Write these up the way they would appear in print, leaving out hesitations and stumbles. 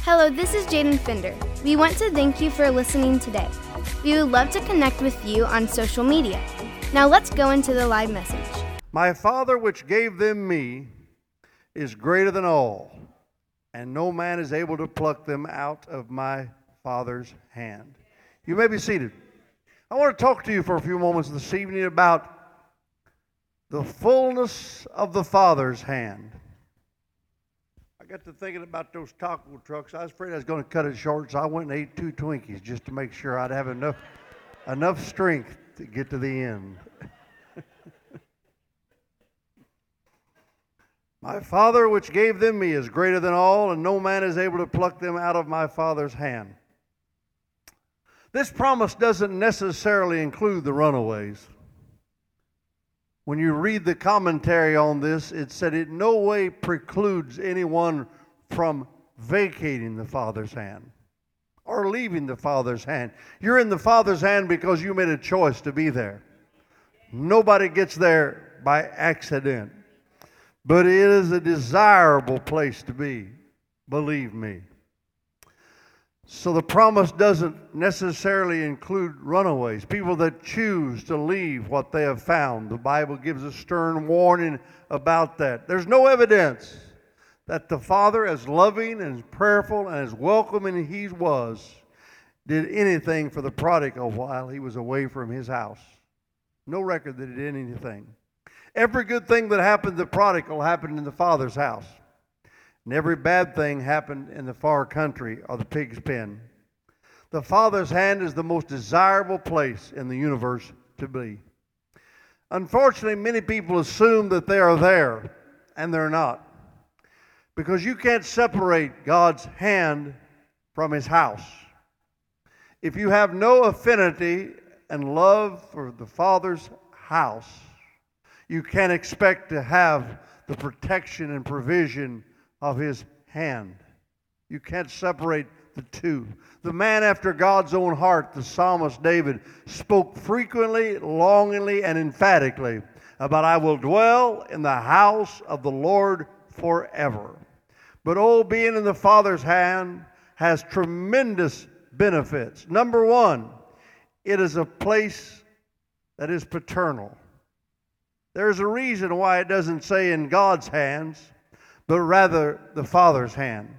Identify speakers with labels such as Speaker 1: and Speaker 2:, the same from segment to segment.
Speaker 1: Hello, this is Jaden Fender. We want to thank you for listening today. We would love to connect with you on social media. Now let's go into the live message.
Speaker 2: My Father which gave them me is greater than all, and no man is able to pluck them out of my Father's hand. You may be seated. I want to talk to you for a few moments this evening about the fullness of the Father's hand. I got to thinking about those taco trucks. I was afraid I was going to cut it short, so I went and ate 2 Twinkies just to make sure I'd have enough strength to get to the end. My Father which gave them me is greater than all, and no man is able to pluck them out of my Father's hand. This promise doesn't necessarily include the runaways. When you read the commentary on this, it said it no way precludes anyone from vacating the Father's hand or leaving the Father's hand. You're in the Father's hand because you made a choice to be there. Nobody gets there by accident. But it is a desirable place to be, believe me. So the promise doesn't necessarily include runaways, people that choose to leave what they have found. The Bible gives a stern warning about that. There's no evidence that the Father, as loving and as prayerful and as welcoming as he was, did anything for the prodigal while he was away from his house. No record that he did anything. Every good thing that happened to the prodigal happened in the Father's house. And every bad thing happened in the far country or the pig's pen. The Father's hand is the most desirable place in the universe to be. Unfortunately, many people assume that they are there, and they're not. Because you can't separate God's hand from his house. If you have no affinity and love for the Father's house, you can't expect to have the protection and provision of his hand. You can't separate the two. The man after God's own heart, the psalmist David, spoke frequently, longingly, and emphatically about, I will dwell in the house of the Lord forever. But being in the Father's hand has tremendous benefits. Number one, it is a place that is paternal. There's a reason why it doesn't say in God's hands, but rather the Father's hand.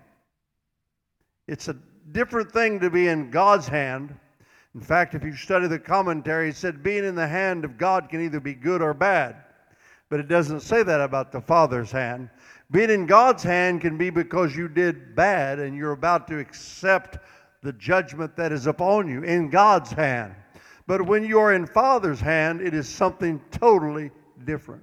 Speaker 2: It's a different thing to be in God's hand. In fact, if you study the commentary, it said being in the hand of God can either be good or bad. But it doesn't say that about the Father's hand. Being in God's hand can be because you did bad and you're about to accept the judgment that is upon you in God's hand. But when you are in Father's hand, it is something totally different.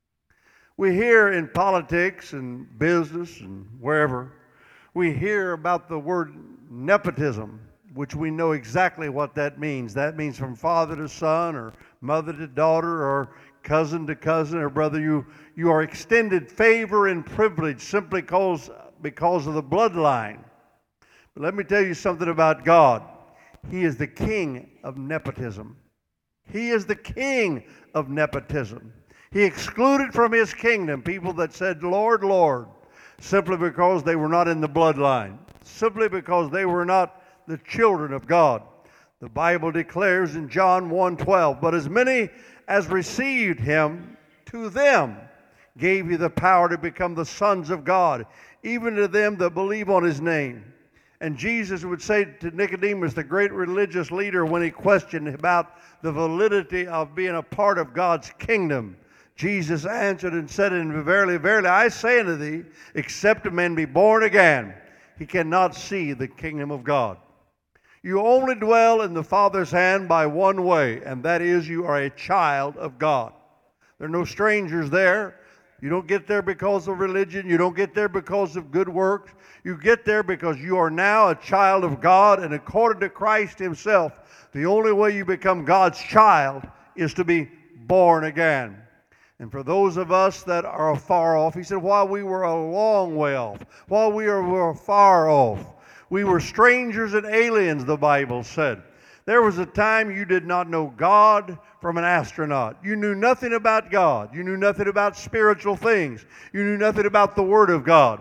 Speaker 2: We hear in politics and business and wherever, we hear about the word nepotism, which we know exactly what that means. That means from father to son or mother to daughter or cousin to cousin or brother. You are extended favor and privilege simply because of the bloodline. But let me tell you something about God. He is the king of nepotism. He is the king of nepotism. He excluded from his kingdom people that said, Lord, Lord, simply because they were not in the bloodline, simply because they were not the children of God. The Bible declares in John 1:12, but as many as received him, to them gave he the power to become the sons of God, even to them that believe on his name. And Jesus would say to Nicodemus, the great religious leader, when he questioned about the validity of being a part of God's kingdom, Jesus answered and said, and verily, verily, I say unto thee, except a man be born again, he cannot see the kingdom of God. You only dwell in the Father's hand by one way, and that is you are a child of God. There are no strangers there. You don't get there because of religion. You don't get there because of good works. You get there because you are now a child of God, and according to Christ himself, the only way you become God's child is to be born again. And for those of us that are afar off, he said, while we were a long way off, while we were far off, we were strangers and aliens, the Bible said. There was a time you did not know God from an astronaut. You knew nothing about God. You knew nothing about spiritual things. You knew nothing about the Word of God.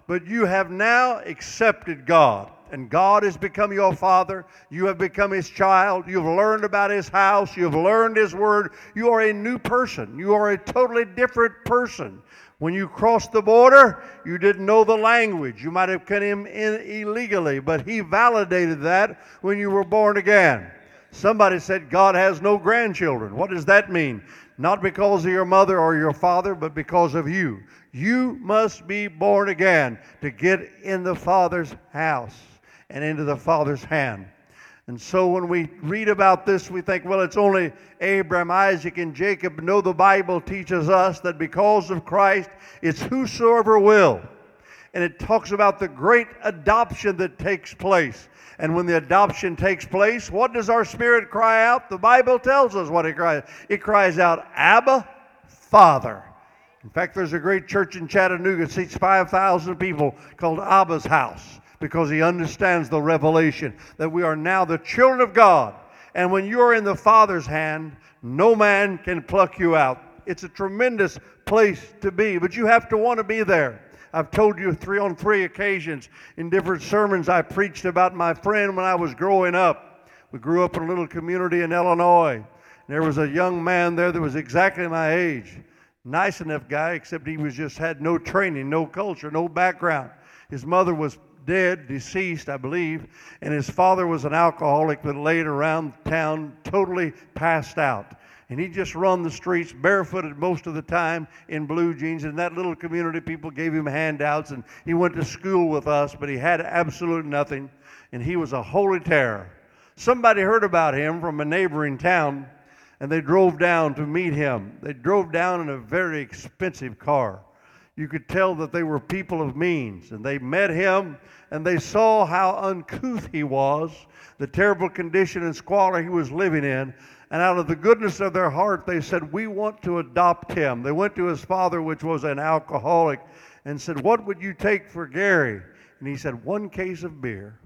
Speaker 2: but you have now accepted God. And God has become your Father. You have become His child. You've learned about His house. You've learned His Word. You are a new person. You are a totally different person. When you crossed the border, you didn't know the language. You might have come in illegally, but He validated that when you were born again. Somebody said God has no grandchildren. What does that mean? Not because of your mother or your father, but because of you. You must be born again to get in the Father's house and into the Father's hand. And so when we read about this, we think, well, it's only Abraham, Isaac, and Jacob. No, the Bible teaches us that because of Christ, it's whosoever will. And it talks about the great adoption that takes place. And when the adoption takes place, what does our spirit cry out? The Bible tells us what it cries. It cries out, Abba, Father. In fact, there's a great church in Chattanooga that seats 5,000 people called Abba's House, because he understands the revelation that we are now the children of God. And when you're in the Father's hand, no man can pluck you out. It's a tremendous place to be, but you have to want to be there. I've told you on three occasions in different sermons I preached about my friend when I was growing up. We grew up in a little community in Illinois. And there was a young man there that was exactly my age. Nice enough guy, except he had no training, no culture, no background. His mother was dead, deceased, I believe, and his father was an alcoholic that laid around town, totally passed out. And he just run the streets barefooted most of the time in blue jeans. In that little community, people gave him handouts, and he went to school with us, but he had absolutely nothing, and he was a holy terror. Somebody heard about him from a neighboring town, and they drove down to meet him. They drove down in a very expensive car. You could tell that they were people of means, and they met him, and they saw how uncouth he was, the terrible condition and squalor he was living in. And out of the goodness of their heart, they said, we want to adopt him. They went to his father, which was an alcoholic, and said, what would you take for Gary? And he said, 1 case of beer.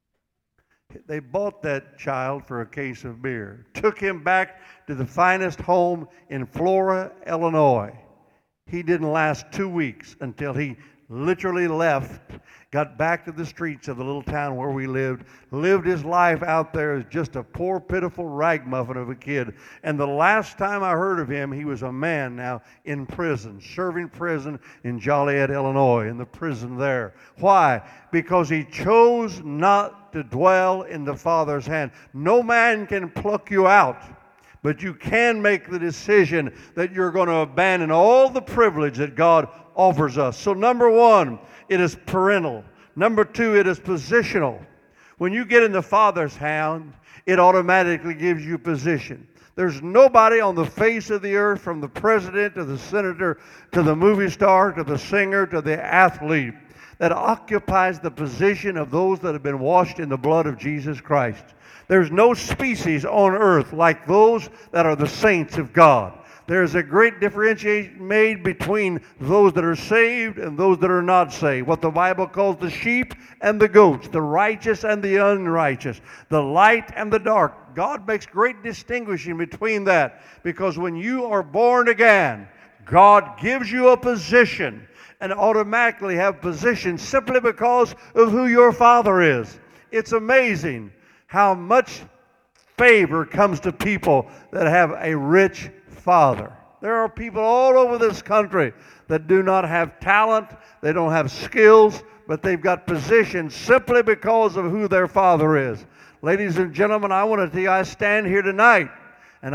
Speaker 2: They bought that child for a case of beer, took him back to the finest home in Flora, Illinois. He didn't last 2 weeks until he literally left, got back to the streets of the little town where we lived his life out there as just a poor, pitiful ragamuffin of a kid. And the last time I heard of him, he was a man now in prison, serving prison in Joliet, Illinois, in the prison there. Why? Because he chose not to dwell in the Father's hand. No man can pluck you out. But you can make the decision that you're going to abandon all the privilege that God offers us. So number one, it is parental. Number two, it is positional. When you get in the Father's hand, it automatically gives you position. There's nobody on the face of the earth, from the president to the senator to the movie star to the singer to the athlete, that occupies the position of those that have been washed in the blood of Jesus Christ. There's no species on earth like those that are the saints of God. There's a great differentiation made between those that are saved and those that are not saved. What the Bible calls the sheep and the goats, the righteous and the unrighteous, the light and the dark. God makes great distinguishing between that, because when you are born again, God gives you a position, and automatically have position simply because of who your Father is. It's amazing how much favor comes to people that have a rich Father. There are people all over this country that do not have talent, they don't have skills, but they've got position simply because of who their Father is. Ladies and gentlemen, I want to tell you, I stand here tonight, and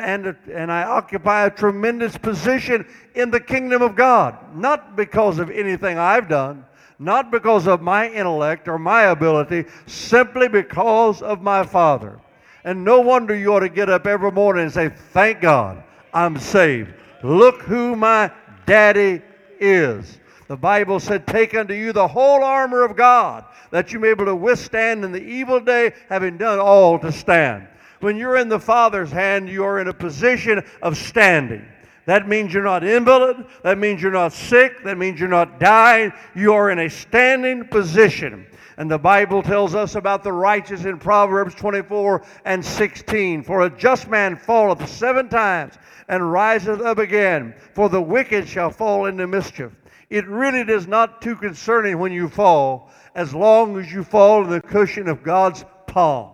Speaker 2: I occupy a tremendous position in the kingdom of God, not because of anything I've done, not because of my intellect or my ability, simply because of my Father. And no wonder you ought to get up every morning and say, thank God, I'm saved. Look who my daddy is. The Bible said, take unto you the whole armor of God, that you may be able to withstand in the evil day, having done all to stand. When you're in the Father's hand, you are in a position of standing. That means you're not invalid. That means you're not sick. That means you're not dying. You are in a standing position. And the Bible tells us about the righteous in Proverbs 24:16. For a just man falleth 7 times and riseth up again, for the wicked shall fall into mischief. It really is not too concerning when you fall, as long as you fall in the cushion of God's palm.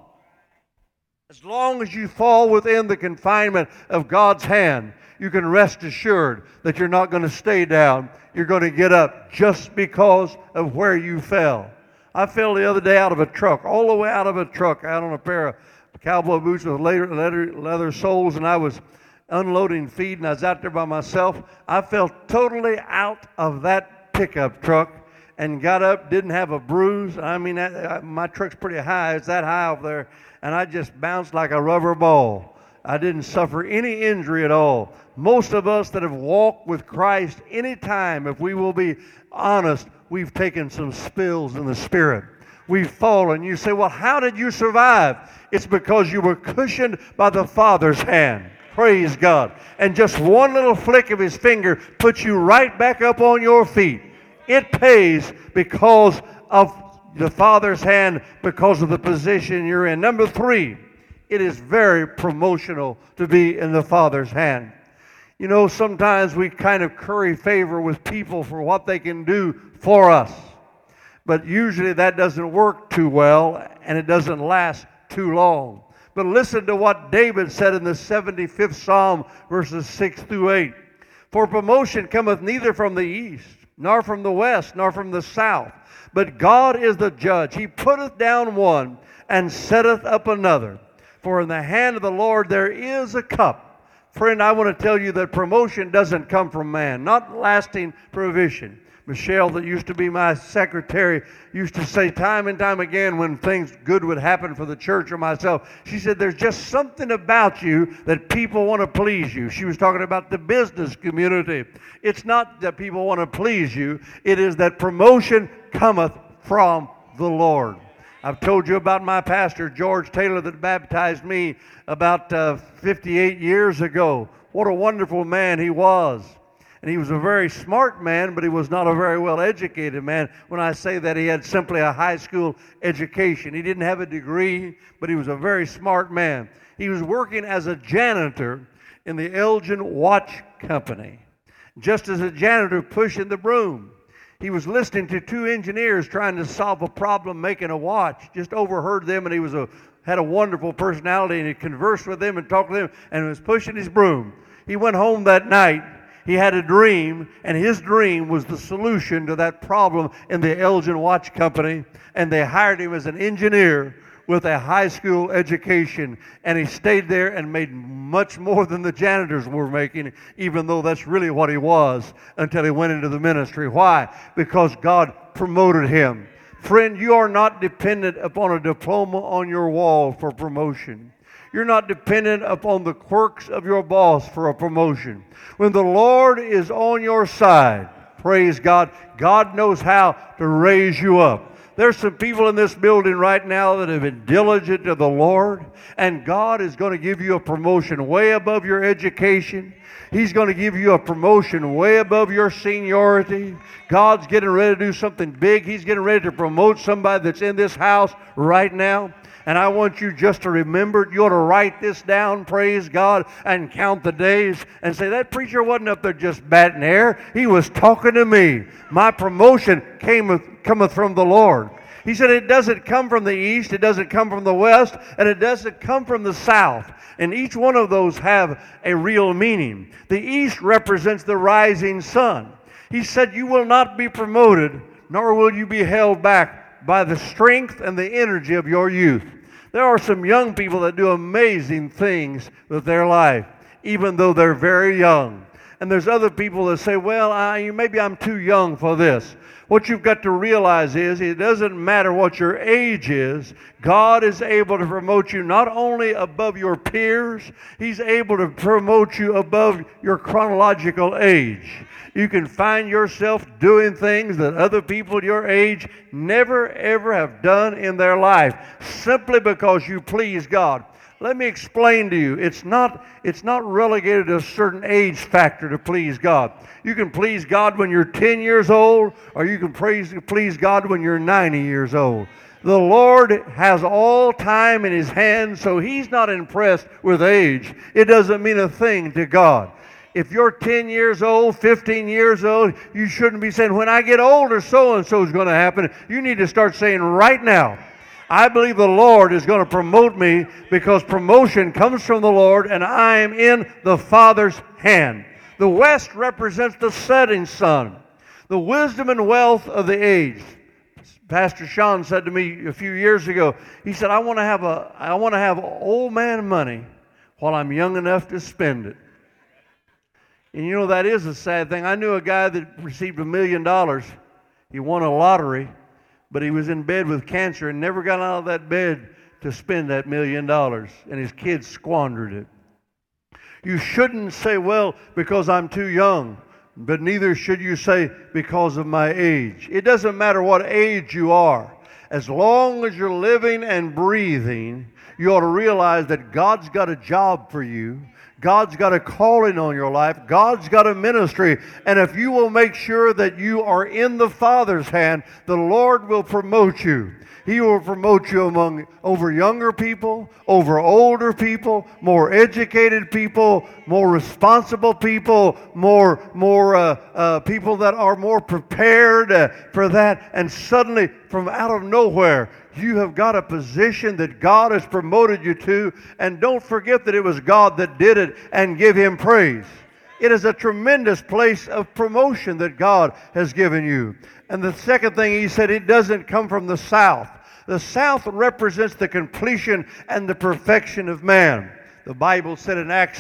Speaker 2: As long as you fall within the confinement of God's hand, you can rest assured that you're not going to stay down. You're going to get up just because of where you fell. I fell the other day out of a truck, all the way out of a truck, out on a pair of cowboy boots with leather soles, and I was unloading feed, and I was out there by myself. I fell totally out of that pickup truck and got up, didn't have a bruise. I mean, my truck's pretty high. It's that high up there. And I just bounced like a rubber ball. I didn't suffer any injury at all. Most of us that have walked with Christ any time, if we will be honest, we've taken some spills in the Spirit. We've fallen. You say, well, how did you survive? It's because you were cushioned by the Father's hand. Praise God. And just one little flick of His finger puts you right back up on your feet. It pays because of the Father's hand, because of the position you're in. Number 3, it is very promotional to be in the Father's hand. You know, sometimes we kind of curry favor with people for what they can do for us. But usually that doesn't work too well, and it doesn't last too long. But listen to what David said in the 75th Psalm, verses 6 through 8. For promotion cometh neither from the east, nor from the west, nor from the south. But God is the judge. He putteth down one, and setteth up another. For in the hand of the Lord there is a cup. Friend, I want to tell you that promotion doesn't come from man, not lasting provision. Michelle, that used to be my secretary, used to say time and time again when things good would happen for the church or myself, she said, there's just something about you that people want to please you. She was talking about the business community. It's not that people want to please you. It is that promotion cometh from the Lord. I've told you about my pastor, George Taylor, that baptized me about 58 years ago. What a wonderful man he was. And he was a very smart man, but he was not a very well-educated man. When I say that, he had simply a high school education. He didn't have a degree, but he was a very smart man. He was working as a janitor in the Elgin Watch Company. Just as a janitor pushing the broom, he was listening to 2 engineers trying to solve a problem making a watch. Just overheard them, and he had a wonderful personality, and he conversed with them and talked to them, and was pushing his broom. He went home that night. He had a dream, and his dream was the solution to that problem in the Elgin Watch Company, and they hired him as an engineer with a high school education, and he stayed there and made much more than the janitors were making, even though that's really what he was, until he went into the ministry. Why? Because God promoted him. Friend, you are not dependent upon a diploma on your wall for promotion. You're not dependent upon the quirks of your boss for a promotion. When the Lord is on your side, praise God, God knows how to raise you up. There's some people in this building right now that have been diligent to the Lord, and God is going to give you a promotion way above your education. He's going to give you a promotion way above your seniority. God's getting ready to do something big. He's getting ready to promote somebody that's in this house right now. And I want you just to remember, you ought to write this down, praise God, and count the days and say, that preacher wasn't up there just batting air. He was talking to me. My promotion cometh from the Lord. He said it doesn't come from the east, it doesn't come from the west, and it doesn't come from the south. And each one of those have a real meaning. The east represents the rising sun. He said, you will not be promoted, nor will you be held back by the strength and the energy of your youth. There are some young people that do amazing things with their life, even though they're very young. And there's other people that say, well, maybe I'm too young for this. What you've got to realize is it doesn't matter what your age is. God is able to promote you not only above your peers, He's able to promote you above your chronological age. You can find yourself doing things that other people your age never, ever have done in their life, simply because you please God. Let me explain to you, it's not relegated to a certain age factor to please God. You can please God when you're 10 years old, or you can please God when you're 90 years old. The Lord has all time in His hands, so He's not impressed with age. It doesn't mean a thing to God. If you're 10 years old, 15 years old, you shouldn't be saying, when I get older, so-and-so is going to happen. You need to start saying right now, I believe the Lord is going to promote me, because promotion comes from the Lord, and I am in the Father's hand. The west represents the setting sun, the wisdom and wealth of the age. Pastor Sean said to me a few years ago, he said, I want to have old man money while I'm young enough to spend it. And you know, that is a sad thing. I knew a guy that received $1 million. He won a lottery, but he was in bed with cancer and never got out of that bed to spend that $1 million, and his kids squandered it. You shouldn't say, well, because I'm too young, but neither should you say because of my age. It doesn't matter what age you are. As long as you're living and breathing, you ought to realize that God's got a job for you. God's got a calling on your life. God's got a ministry. And if you will make sure that you are in the Father's hand, the Lord will promote you. He will promote you over younger people, over older people, more educated people, more responsible people, more people that are more prepared for that. And suddenly, from out of nowhere, you have got a position that God has promoted you to. And don't forget that it was God that did it, and give Him praise. It is a tremendous place of promotion that God has given you. And the second thing he said, it doesn't come from the south. The south represents the completion and the perfection of man. The Bible said in Acts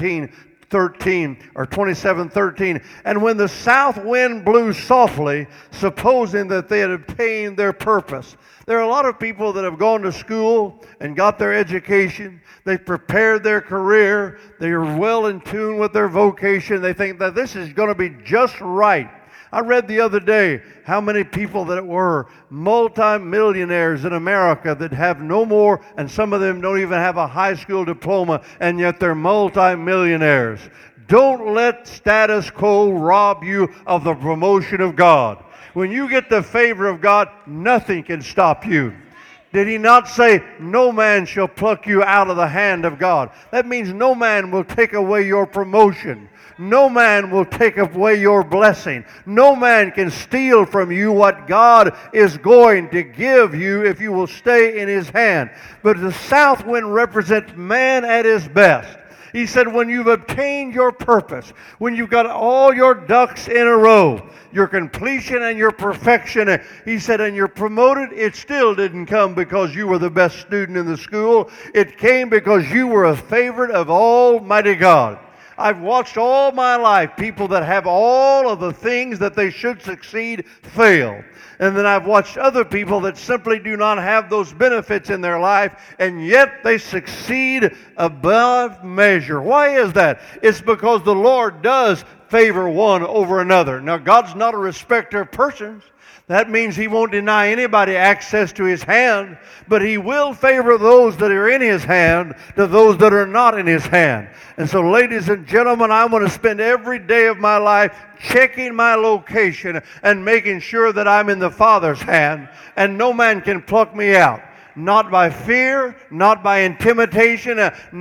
Speaker 2: 17:13 or 27:13, and when the south wind blew softly, supposing that they had obtained their purpose. There are a lot of people that have gone to school and got their education. They've prepared their career. They are well in tune with their vocation. They think that this is going to be just right. I read the other day how many people that were multi-millionaires in America that have no more, and some of them don't even have a high school diploma, and yet they're multi-millionaires. Don't let status quo rob you of the promotion of God. When you get the favor of God, nothing can stop you. Did He not say, no man shall pluck you out of the hand of God? That means no man will take away your promotion. No man will take away your blessing. No man can steal from you what God is going to give you if you will stay in His hand. But the south wind represents man at his best. He said, when you've obtained your purpose, when you've got all your ducks in a row, your completion and your perfection, he said, and you're promoted, it still didn't come because you were the best student in the school. It came because you were a favorite of Almighty God. I've watched all my life people that have all of the things that they should succeed fail. And then I've watched other people that simply do not have those benefits in their life, and yet they succeed above measure. Why is that? It's because the Lord does favor one over another. Now, God's not a respecter of persons. That means He won't deny anybody access to His hand, but He will favor those that are in His hand to those that are not in His hand. And so, ladies and gentlemen, I want to spend every day of my life checking my location and making sure that I'm in the Father's hand, and no man can pluck me out. Not by fear, not by intimidation,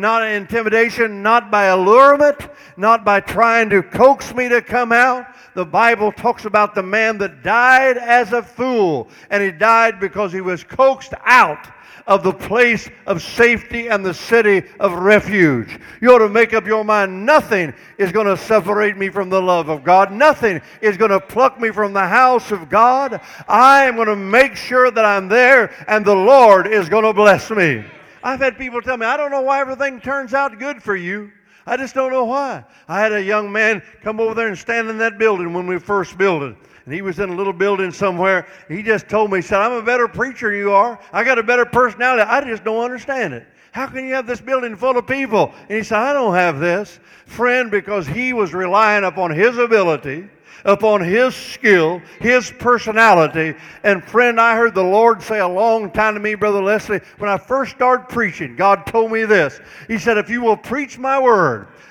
Speaker 2: not by allurement, not by trying to coax me to come out. The Bible talks about the man that died as a fool, and he died because he was coaxed out of the place of safety and the city of refuge. You ought to make up your mind, nothing is going to separate me from the love of God. Nothing is going to pluck me from the house of God. I am going to make sure that I'm there, and the Lord is going to bless me. I've had people tell me, I don't know why everything turns out good for you. I just don't know why. I had a young man come over there and stand in that building when we first built it. And he was in a little building somewhere. He just told me, he said, I'm a better preacher than you are. I got a better personality. I just don't understand it. How can you have this building full of people? And he said, I don't have this. Friend, because he was relying upon his ability, upon his skill, his personality. And friend, I heard the Lord say a long time to me, Brother Leslie, when I first started preaching, God told me this. He said, if you will preach my word,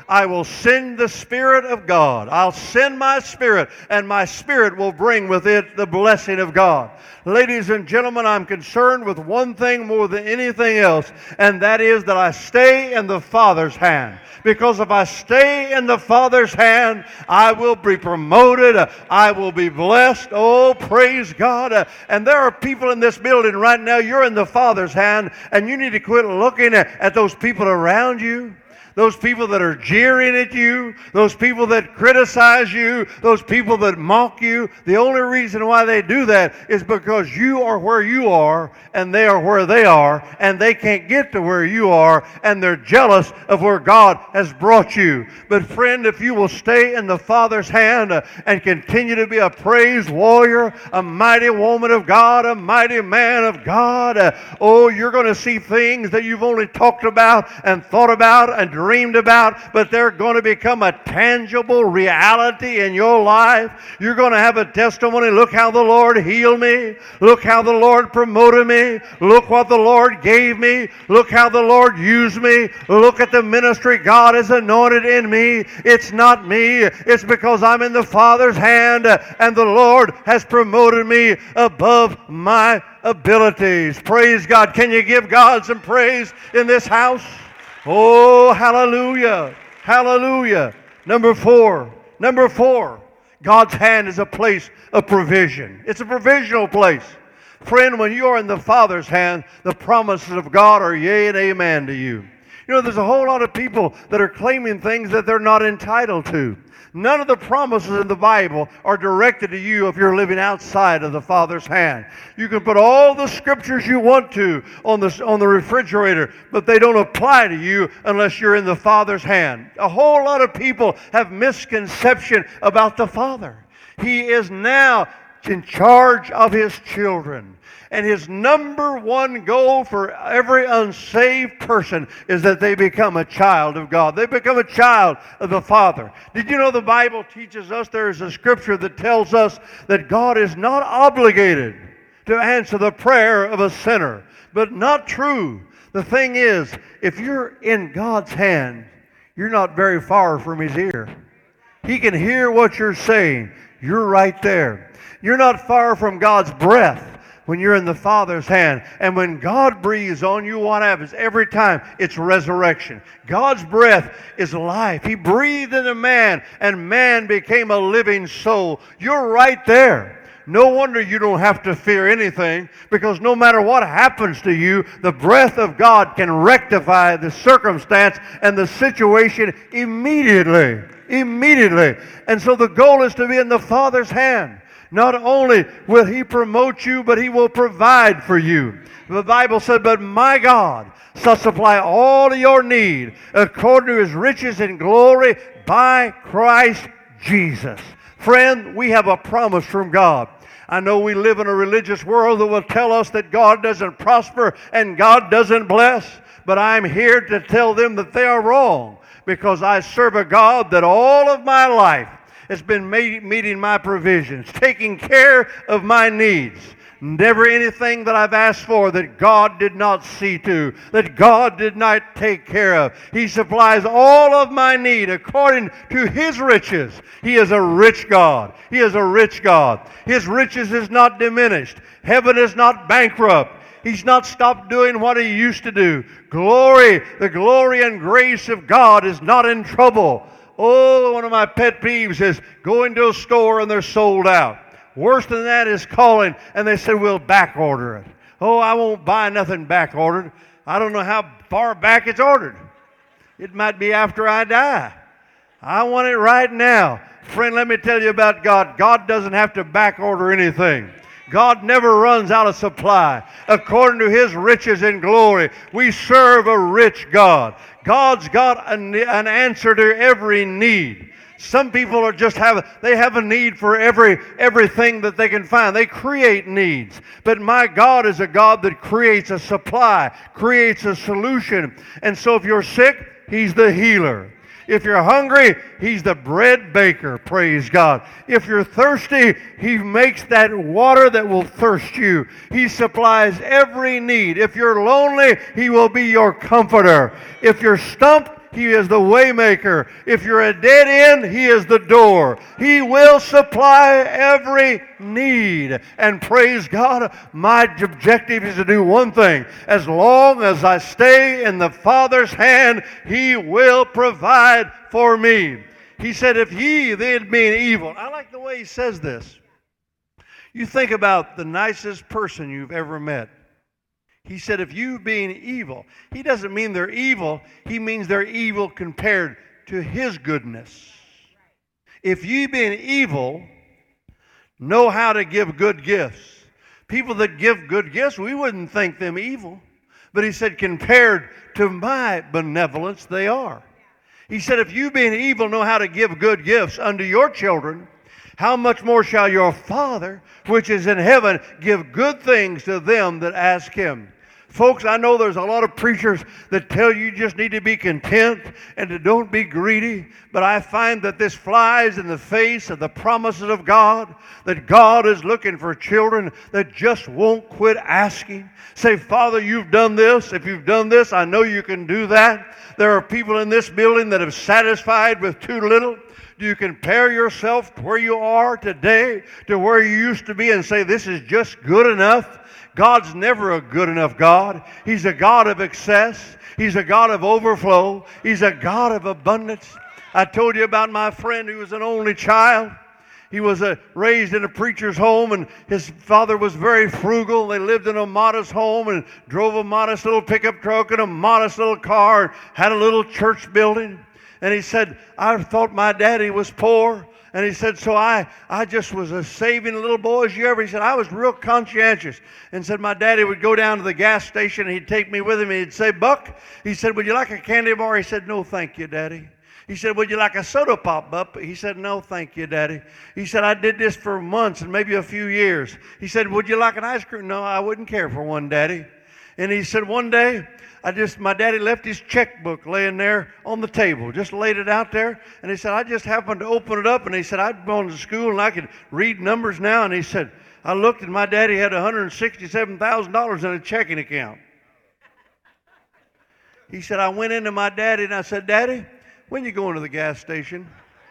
Speaker 2: I will send the Spirit of God. I'll send my Spirit, and my Spirit will bring with it the blessing of God. Ladies and gentlemen, I'm concerned with one thing more than anything else, and that is that I stay in the Father's hand. Because if I stay in the Father's hand, I will be promoted. I will be blessed. Oh, praise God. And there are people in this building right now, you're in the Father's hand, and you need to quit looking at those people around you. Those people that are jeering at you, those people that criticize you, those people that mock you. The only reason why they do that is because you are where you are and they are where they are, and they can't get to where you are, and they're jealous of where God has brought you. But friend, if you will stay in the Father's hand and continue to be a praise warrior, a mighty woman of God, a mighty man of God, you're going to see things that you've only talked about and thought about and dreamed about, but they're going to become a tangible reality in your life. You're going to have a testimony. Look how the Lord healed me. Look how the Lord promoted me. Look what the Lord gave me. Look how the Lord used me. Look at the ministry God has anointed in me. It's not me. It's because I'm in the Father's hand, and the Lord has promoted me above my abilities. Praise God. Can you give God some praise in this house? Oh, hallelujah. Hallelujah. Number four. God's hand is a place of provision. It's a provisional place. Friend, when you are in the Father's hand, the promises of God are yea and amen to you. You know, there's a whole lot of people that are claiming things that they're not entitled to. None of the promises in the Bible are directed to you if you're living outside of the Father's hand. You can put all the scriptures you want to on the refrigerator, but they don't apply to you unless you're in the Father's hand. A whole lot of people have misconception about the Father. He is now in charge of His children. And His number one goal for every unsaved person is that they become a child of God. They become a child of the Father. Did you know the Bible teaches us, there is a scripture that tells us that God is not obligated to answer the prayer of a sinner? But not true. The thing is, if you're in God's hand, you're not very far from His ear. He can hear what you're saying. You're right there. You're not far from God's breath when you're in the Father's hand. And when God breathes on you, what happens? Every time, it's resurrection. God's breath is life. He breathed into man, and man became a living soul. You're right there. No wonder you don't have to fear anything, because no matter what happens to you, the breath of God can rectify the circumstance and the situation immediately. Immediately. And so the goal is to be in the Father's hand. Not only will He promote you, but He will provide for you. The Bible said, but my God shall supply all of your need according to His riches and glory by Christ Jesus. Friend, we have a promise from God. I know we live in a religious world that will tell us that God doesn't prosper and God doesn't bless, but I'm here to tell them that they are wrong, because I serve a God that all of my life has been meeting my provisions, taking care of my needs. Never anything that I've asked for that God did not see to, that God did not take care of. He supplies all of my need according to His riches. He is a rich God. He is a rich God. His riches is not diminished. Heaven is not bankrupt. He's not stopped doing what He used to do. The glory and grace of God is not in trouble. Oh, one of my pet peeves is going to a store and they're sold out. Worse than that is calling and they say, we'll back order it. Oh, I won't buy nothing back ordered. I don't know how far back it's ordered. It might be after I die. I want it right now. Friend, let me tell you about God. God doesn't have to back order anything. God never runs out of supply. According to His riches and glory, we serve a rich God. God's got an answer to every need. Some people are they have a need for everything that they can find. They create needs. But my God is a God that creates a supply, creates a solution. And so if you're sick, He's the healer. If you're hungry, He's the bread baker, praise God. If you're thirsty, He makes that water that will thirst you. He supplies every need. If you're lonely, He will be your comforter. If you're stumped, He is the way maker. If you're a dead end, He is the door. He will supply every need. And praise God, my objective is to do one thing. As long as I stay in the Father's hand, He will provide for me. He said, if ye then being evil. I like the way He says this. You think about the nicest person you've ever met. He said, if you being evil. He doesn't mean they're evil. He means they're evil compared to His goodness. If ye being evil know how to give good gifts. People that give good gifts, we wouldn't think them evil. But He said, compared to my benevolence, they are. He said, if you being evil know how to give good gifts unto your children, how much more shall your Father, which is in heaven, give good things to them that ask Him? Folks, I know there's a lot of preachers that tell you just need to be content and to don't be greedy, but I find that this flies in the face of the promises of God, that God is looking for children that just won't quit asking. Say, Father, you've done this. If you've done this, I know you can do that. There are people in this building that have satisfied with too little. Do you compare yourself to where you are today to where you used to be and say, this is just good enough? God's never a good enough God. He's a God of excess. He's a God of overflow. He's a God of abundance. I told you about my friend who was an only child. He was raised in a preacher's home, and his father was very frugal. They lived in a modest home and drove a modest little pickup truck and a modest little car, and had a little church building. And he said, I thought my daddy was poor. And he said, so I just was a saving little boy as you ever. He said, I was real conscientious. And said, my daddy would go down to the gas station and he'd take me with him. And he'd say, Buck, he said, would you like a candy bar? He said, no, thank you, Daddy. He said, would you like a soda pop, Buck? He said, no, thank you, Daddy. He said, I did this for months and maybe a few years. He said, would you like an ice cream? No, I wouldn't care for one, Daddy. And he said, one day, my daddy left his checkbook laying there on the table, just laid it out there. And he said, I just happened to open it up. And he said, I'd gone to school and I could read numbers now. And he said, I looked and my daddy had $167,000 in a checking account. He said, I went into my daddy and I said, Daddy, when you going to the gas station?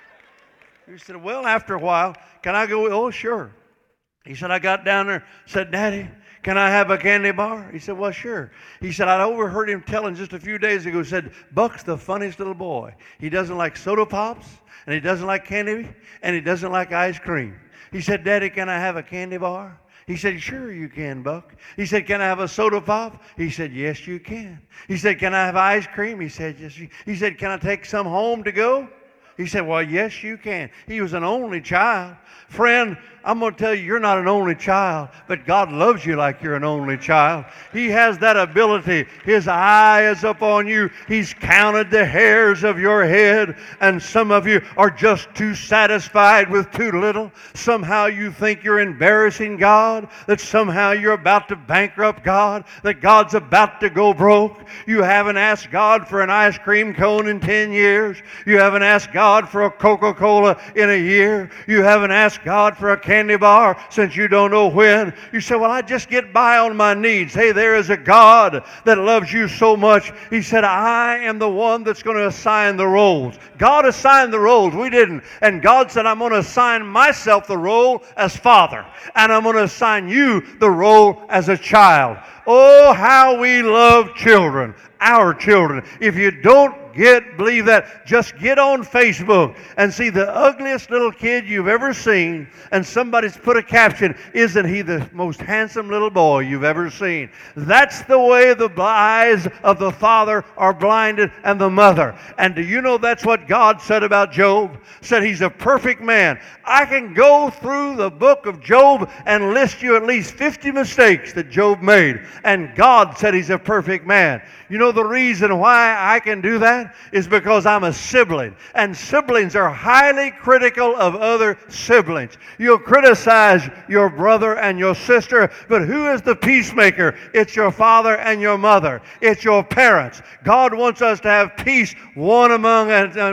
Speaker 2: He said, well, after a while. Can I go? Oh, sure. He said, I got down there, said, Daddy, can I have a candy bar? He said, well, sure. He said, I overheard him telling just a few days ago, said, Buck's the funniest little boy. He doesn't like soda pops, and he doesn't like candy, and he doesn't like ice cream. He said, Daddy, can I have a candy bar? He said, sure you can, Buck. He said, can I have a soda pop? He said, yes, you can. He said, can I have ice cream? He said, yes. He said, can I take some home to go? He said, well, yes, you can. He was an only child. Friend, I'm going to tell you, you're not an only child, but God loves you like you're an only child. He has that ability. His eye is upon you. He's counted the hairs of your head, and some of you are just too satisfied with too little. Somehow you think you're embarrassing God, that somehow you're about to bankrupt God, that God's about to go broke. You haven't asked God for an ice cream cone in 10 years. You haven't asked God for a Coca-Cola in a year. You haven't asked God for a candy bar since you don't know when. You say, well, I just get by on my needs. Hey, there is a God that loves you so much. He said, I am the one that's going to assign the roles. God assigned the roles. We didn't. And God said, I'm going to assign myself the role as father. And I'm going to assign you the role as a child. Oh, how we love children, our children. If you don't believe that, just get on Facebook and see the ugliest little kid you've ever seen, and somebody's put a caption, isn't he the most handsome little boy you've ever seen? That's the way the eyes of the father are blinded and the mother. And do you know that's what God said about Job? Said he's a perfect man. I can go through the book of Job and list you at least 50 mistakes that Job made, and God said he's a perfect man. You know the reason why I can do that is because I'm a sibling. And siblings are highly critical of other siblings. You'll criticize your brother and your sister, but who is the peacemaker? It's your father and your mother. It's your parents. God wants us to have peace one among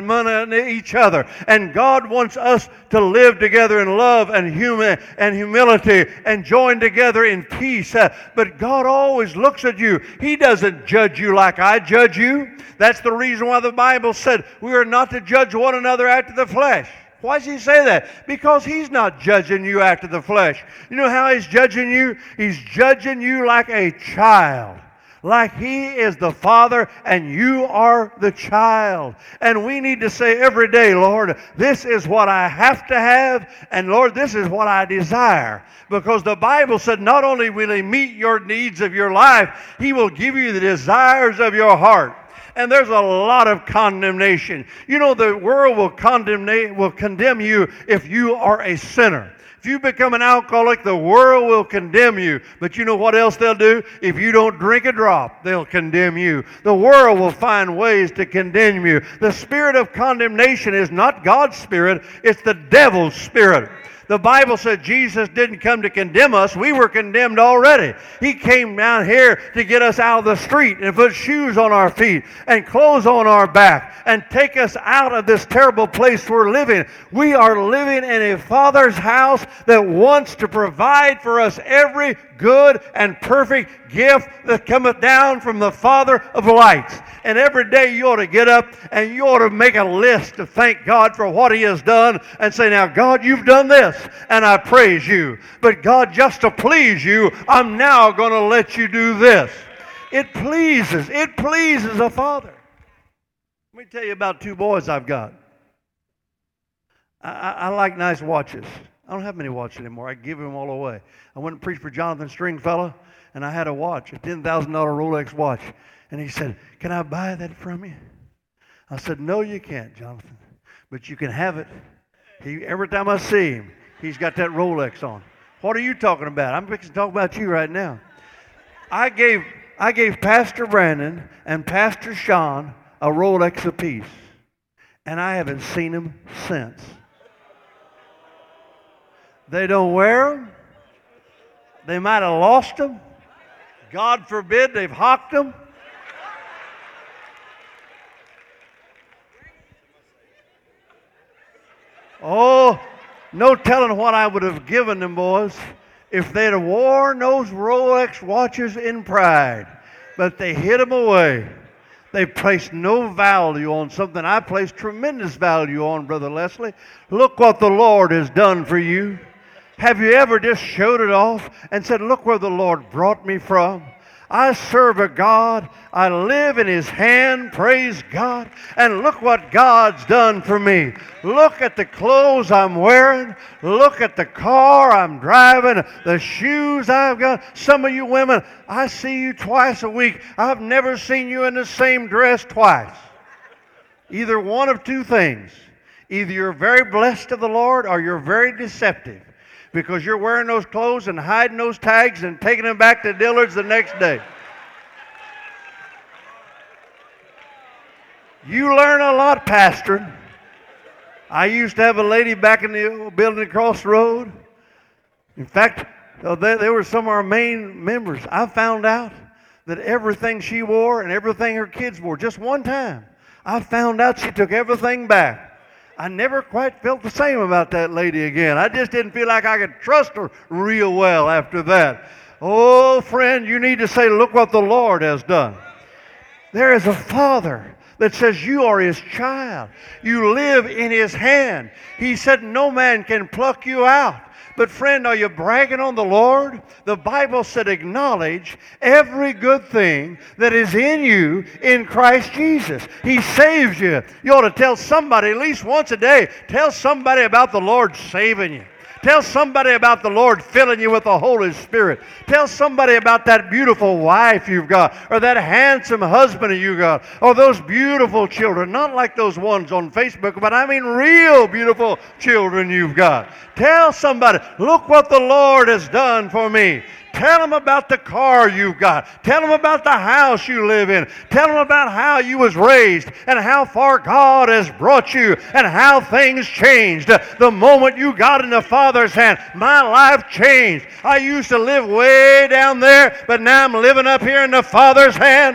Speaker 2: each other. And God wants us to live together in love and humility and join together in peace. But God always looks at you. He doesn't judge you like I judge you. That's the reason why the Bible said we are not to judge one another after the flesh. Why does he say that? Because he's not judging you after the flesh. You know how he's judging you? He's judging you like a child. Like he is the father and you are the child. And we need to say every day, Lord, this is what I have to have, and Lord, this is what I desire. Because the Bible said not only will he meet your needs of your life, he will give you the desires of your heart. And there's a lot of condemnation. You know, the world will condemn you if you are a sinner. If you become an alcoholic, the world will condemn you. But you know what else they'll do? If you don't drink a drop, they'll condemn you. The world will find ways to condemn you. The spirit of condemnation is not God's spirit, it's the devil's spirit. The Bible said Jesus didn't come to condemn us. We were condemned already. He came down here to get us out of the street and put shoes on our feet and clothes on our back and take us out of this terrible place we're living. We are living in a Father's house that wants to provide for us every good and perfect gift that cometh down from the Father of lights. And every day you ought to get up and you ought to make a list to thank God for what He has done and say, now God, you've done this and I praise you. But God, just to please you, I'm now going to let you do this. It pleases a father. Let me tell you about two boys I've got. I like nice watches. I don't have many watches anymore. I give them all away. I went and preached for Jonathan Stringfellow, and I had a watch, a $10,000 Rolex watch. And he said, can I buy that from you? I said, no, you can't, Jonathan, but you can have it. Every time I see him, he's got that Rolex on. What are you talking about? I'm fixing to talk about you right now. I gave Pastor Brandon and Pastor Sean a Rolex apiece, and I haven't seen them since. They don't wear them. They might have lost them. God forbid they've hocked them. Oh, no telling what I would have given them boys if they'd have worn those Rolex watches in pride. But they hid them away. They placed no value on something I placed tremendous value on, Brother Leslie. Look what the Lord has done for you. Have you ever just showed it off and said, look where the Lord brought me from? I serve a God. I live in His hand, praise God. And look what God's done for me. Look at the clothes I'm wearing. Look at the car I'm driving, the shoes I've got. Some of you women, I see you twice a week. I've never seen you in the same dress twice. Either one of two things. Either you're very blessed of the Lord or you're very deceptive, because you're wearing those clothes and hiding those tags and taking them back to Dillard's the next day. You learn a lot pastoring. I used to have a lady back in the building across the road. In fact, they were some of our main members. I found out that everything she wore and everything her kids wore, just one time, I found out she took everything back. I never quite felt the same about that lady again. I just didn't feel like I could trust her real well after that. Oh, friend, you need to say, look what the Lord has done. There is a Father that says you are His child. You live in His hand. He said no man can pluck you out. But friend, are you bragging on the Lord? The Bible said acknowledge every good thing that is in you in Christ Jesus. He saves you. You ought to tell somebody at least once a day. Tell somebody about the Lord saving you. Tell somebody about the Lord filling you with the Holy Spirit. Tell somebody about that beautiful wife you've got, or that handsome husband you got, or those beautiful children. Not like those ones on Facebook, but I mean real beautiful children you've got. Tell somebody, look what the Lord has done for me. Tell them about the car you've got. Tell them about the house you live in. Tell them about how you was raised and how far God has brought you and how things changed. The moment you got in the Father's hand, my life changed. I used to live way down there, but now I'm living up here in the Father's hand.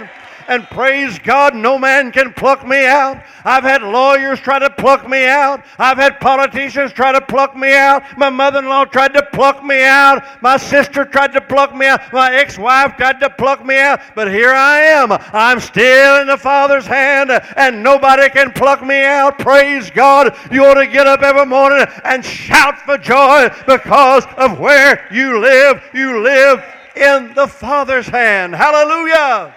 Speaker 2: And praise God, no man can pluck me out. I've had lawyers try to pluck me out. I've had politicians try to pluck me out. My mother-in-law tried to pluck me out. My sister tried to pluck me out. My ex-wife tried to pluck me out. But here I am. I'm still in the Father's hand, and nobody can pluck me out. Praise God. You ought to get up every morning and shout for joy because of where you live. You live in the Father's hand. Hallelujah.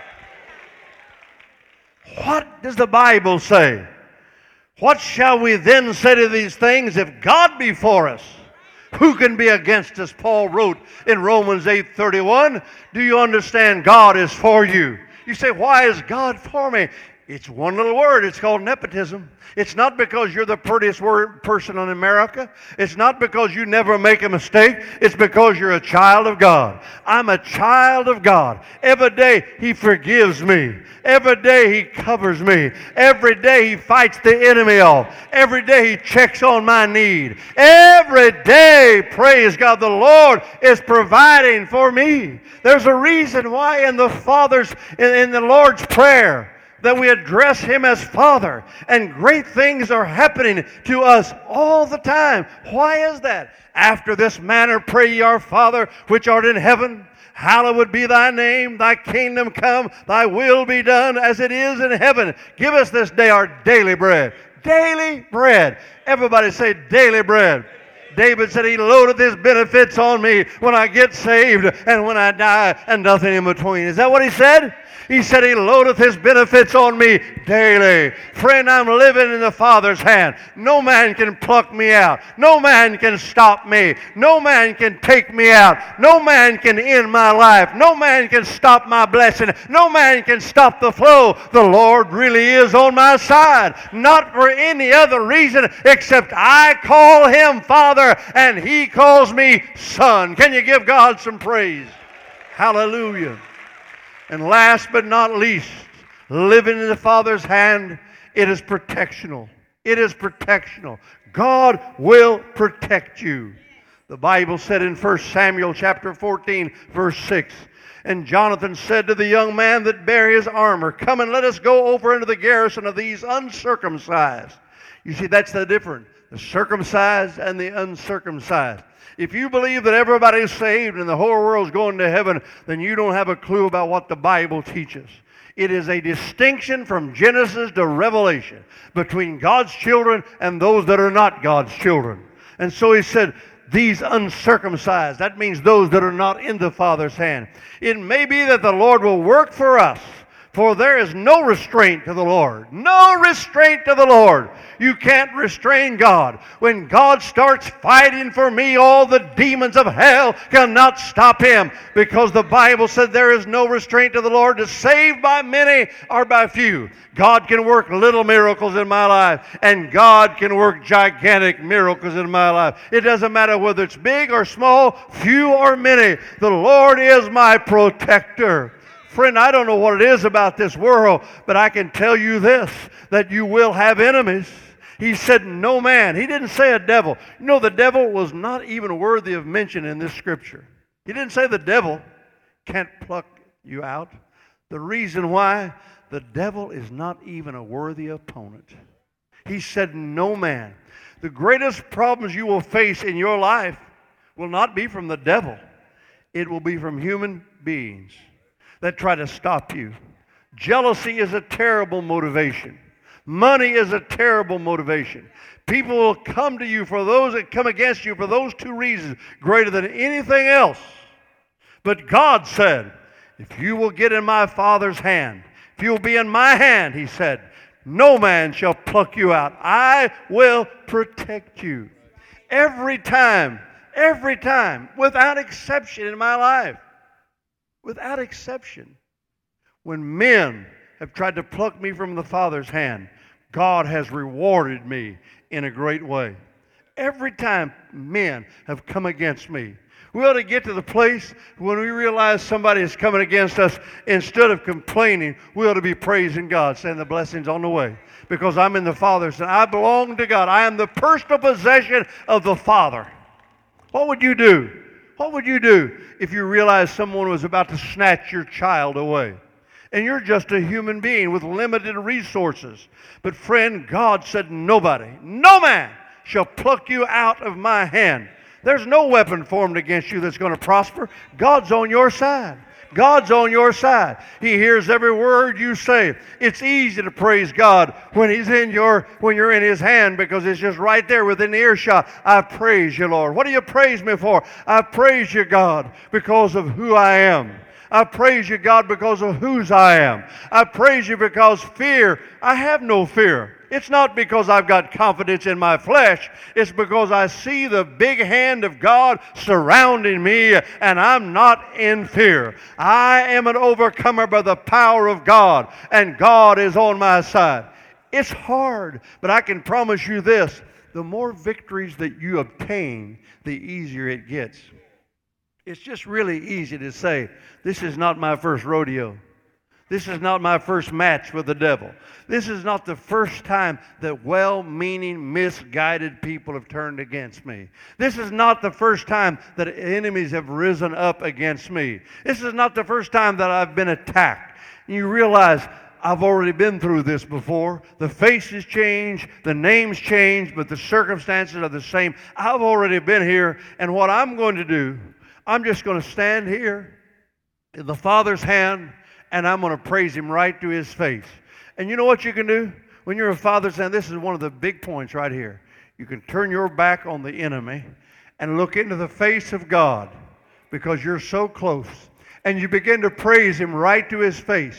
Speaker 2: What does the Bible say? What shall we then say to these things? If God be for us, who can be against us? Paul wrote in Romans 8:31. Do you understand? God is for you. You say, why is God for me? It's one little word. It's called nepotism. It's not because you're the prettiest person in America. It's not because you never make a mistake. It's because you're a child of God. I'm a child of God. Every day He forgives me. Every day He covers me. Every day He fights the enemy off. Every day He checks on my need. Every day, praise God, the Lord is providing for me. There's a reason why in the Lord's Prayer that we address Him as Father, and great things are happening to us all the time. Why is that? After this manner pray ye, our Father, which art in heaven, hallowed be thy name, thy kingdom come, thy will be done as it is in heaven. Give us this day our daily bread. Daily bread. Everybody say daily bread. David said He loaded His benefits on me when I get saved and when I die, and nothing in between. Is that what he said? He said He loadeth His benefits on me daily. Friend, I'm living in the Father's hand. No man can pluck me out. No man can stop me. No man can take me out. No man can end my life. No man can stop my blessing. No man can stop the flow. The Lord really is on my side. Not for any other reason except I call Him Father and He calls me Son. Can you give God some praise? Hallelujah. And last but not least, living in the Father's hand, it is protectional. It is protectional. God will protect you. The Bible said in 1 Samuel chapter 14, verse 6, and Jonathan said to the young man that bare his armor, come and let us go over into the garrison of these uncircumcised. You see, that's the difference. The circumcised and the uncircumcised. If you believe that everybody's saved and the whole world's going to heaven, then you don't have a clue about what the Bible teaches. It is a distinction from Genesis to Revelation between God's children and those that are not God's children. And so he said, these uncircumcised, that means those that are not in the Father's hand. It may be that the Lord will work for us, for there is no restraint to the Lord. No restraint to the Lord. You can't restrain God. When God starts fighting for me, all the demons of hell cannot stop Him, because the Bible said there is no restraint to the Lord to save by many or by few. God can work little miracles in my life, and God can work gigantic miracles in my life. It doesn't matter whether it's big or small, few or many. The Lord is my protector. Friend, I don't know what it is about this world, but I can tell you this, that you will have enemies. He said no man. He didn't say a devil. You know, the devil was not even worthy of mention in this scripture. He didn't say the devil can't pluck you out. The reason why, the devil is not even a worthy opponent. He said no man. The greatest problems you will face in your life will not be from the devil. It will be from human beings that try to stop you. Jealousy is a terrible motivation. Money is a terrible motivation. People will come to you for those that come against you for those two reasons, greater than anything else. But God said, if you will get in my Father's hand, if you will be in my hand, He said, no man shall pluck you out. I will protect you. Every time, without exception in my life. Without exception. When men have tried to pluck me from the Father's hand, God has rewarded me in a great way. Every time men have come against me, we ought to get to the place when we realize somebody is coming against us, instead of complaining, we ought to be praising God, saying the blessing's on the way. Because I'm in the Father's hand. I belong to God. I am the personal possession of the Father. What would you do? What would you do if you realized someone was about to snatch your child away? And you're just a human being with limited resources. But friend, God said, nobody, no man shall pluck you out of my hand. There's no weapon formed against you that's going to prosper. God's on your side. God's on your side. He hears every word you say. It's easy to praise God when you're in His hand, because it's just right there within the earshot. I praise you, Lord. What do you praise me for? I praise you, God, because of who I am. I praise you, God, because of whose I am. I praise you because I have no fear. It's not because I've got confidence in my flesh. It's because I see the big hand of God surrounding me, and I'm not in fear. I am an overcomer by the power of God, and God is on my side. It's hard, but I can promise you this. The more victories that you obtain, the easier it gets. It's just really easy to say, this is not my first rodeo. This is not my first match with the devil. This is not the first time that well-meaning, misguided people have turned against me. This is not the first time that enemies have risen up against me. This is not the first time that I've been attacked. And you realize, I've already been through this before. The faces change, the names change, but the circumstances are the same. I've already been here, and what I'm going to do, I'm just going to stand here in the Father's hand, and I'm going to praise Him right to His face. And you know what you can do? When you're a Father's hand, this is one of the big points right here. You can turn your back on the enemy and look into the face of God, because you're so close. And you begin to praise Him right to His face.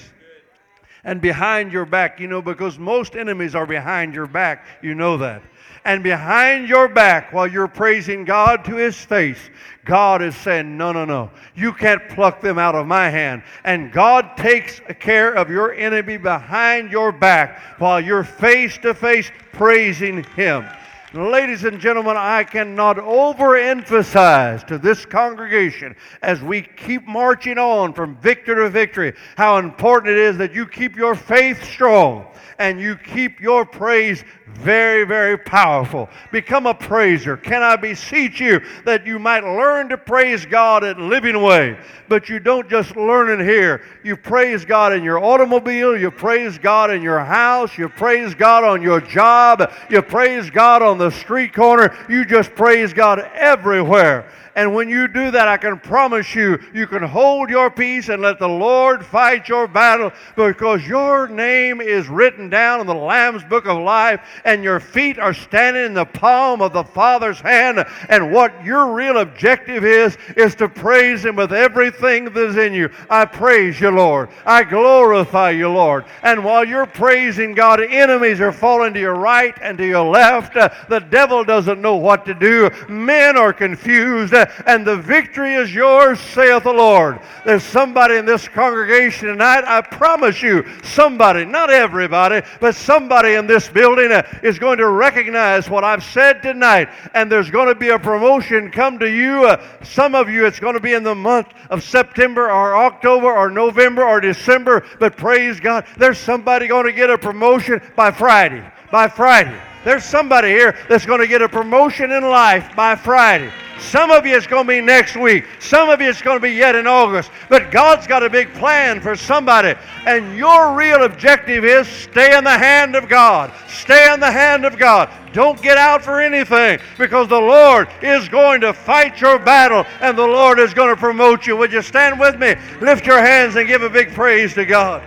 Speaker 2: And behind your back, because most enemies are behind your back, you know that. And behind your back, while you're praising God to His face, God is saying, no, you can't pluck them out of my hand. And God takes care of your enemy behind your back while you're face to face praising Him. Ladies and gentlemen, I cannot overemphasize to this congregation, as we keep marching on from victory to victory, how important it is that you keep your faith strong and you keep your praise very, very powerful. Become a praiser. Can I beseech you that you might learn to praise God at Living Way? But you don't just learn it here. You praise God in your automobile. You praise God in your house. You praise God on your job. You praise God on the street corner. You just praise God everywhere. And when you do that, I can promise you, you can hold your peace and let the Lord fight your battle, because your name is written down in the Lamb's Book of Life, and your feet are standing in the palm of the Father's hand. And what your real objective is to praise Him with everything that is in you. I praise you, Lord. I glorify you, Lord. And while you're praising God, enemies are falling to your right and to your left. The devil doesn't know what to do. Men are confused. And the victory is yours, saith the Lord. There's somebody in this congregation tonight, I promise you, somebody, not everybody, but somebody in this building is going to recognize what I've said tonight, and there's going to be a promotion come to you. Some of you, it's going to be in the month of September or October or November or December, but praise God, there's somebody going to get a promotion by Friday. By Friday. There's somebody here that's going to get a promotion in life by Friday. Some of you, it's going to be next week. Some of you, it's going to be yet in August. But God's got a big plan for somebody. And your real objective is stay in the hand of God. Stay in the hand of God. Don't get out for anything, because the Lord is going to fight your battle, and the Lord is going to promote you. Would you stand with me? Lift your hands and give a big praise to God.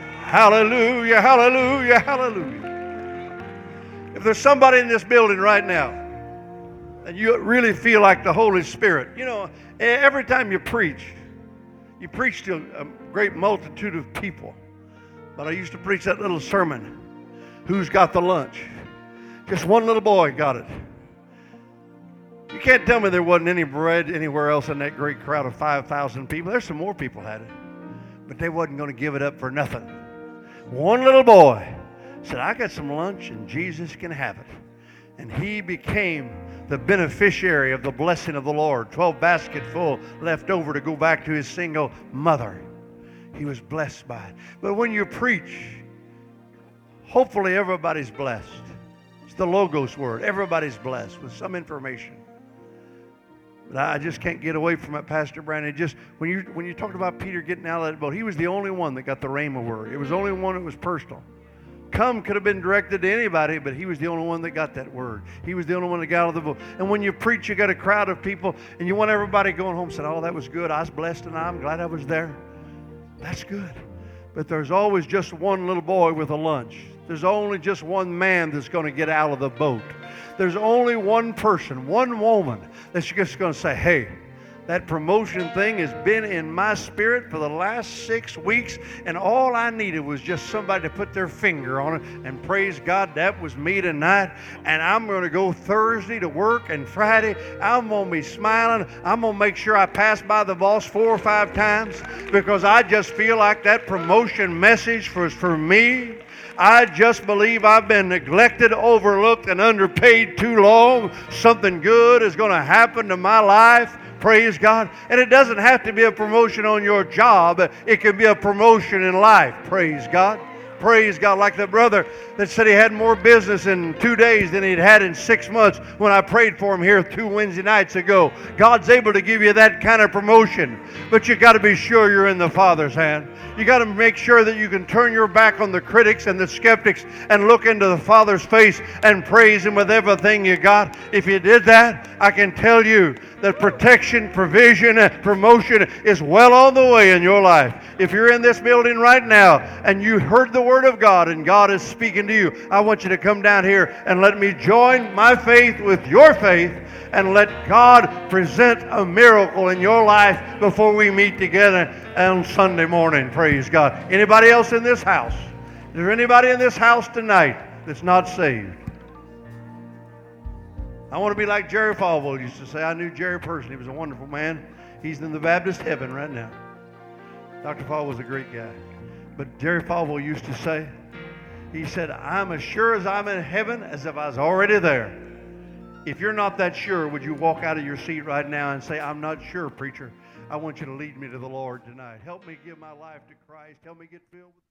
Speaker 2: Hallelujah, hallelujah, hallelujah. If there's somebody in this building right now, and you really feel like the Holy Spirit, every time you preach to a great multitude of people. But I used to preach that little sermon, Who's Got the Lunch? Just one little boy got it. You can't tell me there wasn't any bread anywhere else in that great crowd of 5,000 people. There's some more people had it. But they wasn't going to give it up for nothing. One little boy said, I got some lunch and Jesus can have it. And he became the beneficiary of the blessing of the Lord. 12 baskets full left over to go back to his single mother. He was blessed by it. But when you preach, hopefully everybody's blessed. It's the Logos word. Everybody's blessed with some information. But I just can't get away from it, Pastor Brandon. Just when you talked about Peter getting out of that boat, he was the only one that got the rhema word. It was the only one that was personal. Come could have been directed to anybody, but he was the only one that got that word. He was the only one that got out of the boat. And when you preach, you got a crowd of people, and you want everybody going home saying, "Oh, that was good. I was blessed, and I'm glad I was there." That's good. But there's always just one little boy with a lunch. There's only just one man that's going to get out of the boat. There's only one person, one woman that's just going to say, "Hey, that promotion thing has been in my spirit for the last 6 weeks, and all I needed was just somebody to put their finger on it, and praise God, that was me tonight, and I'm going to go Thursday to work, and Friday, I'm going to be smiling. I'm going to make sure I pass by the boss 4 or 5 times, because I just feel like that promotion message was for me. I just believe I've been neglected, overlooked, and underpaid too long. Something good is going to happen to my life." Praise God. And it doesn't have to be a promotion on your job. It can be a promotion in life. Praise God. Praise God. Like the brother that said he had more business in 2 days than he'd had in 6 months when I prayed for him here 2 Wednesday nights ago. God's able to give you that kind of promotion. But you got to be sure you're in the Father's hand. You got to make sure that you can turn your back on the critics and the skeptics and look into the Father's face and praise Him with everything you got. If you did that, I can tell you that protection, provision, and promotion is well on the way in your life. If you're in this building right now and you heard the Word of God and God is speaking to you, I want you to come down here and let me join my faith with your faith and let God present a miracle in your life before we meet together on Sunday morning. Praise God. Anybody else in this house? Is there anybody in this house tonight that's not saved? I want to be like Jerry Falwell used to say. I knew Jerry personally. He was a wonderful man. He's in the Baptist heaven right now. Dr. Falwell was a great guy. But Jerry Falwell used to say, he said, "I'm as sure as I'm in heaven as if I was already there." If you're not that sure, would you walk out of your seat right now and say, "I'm not sure, preacher. I want you to lead me to the Lord tonight. Help me give my life to Christ. Help me get filled with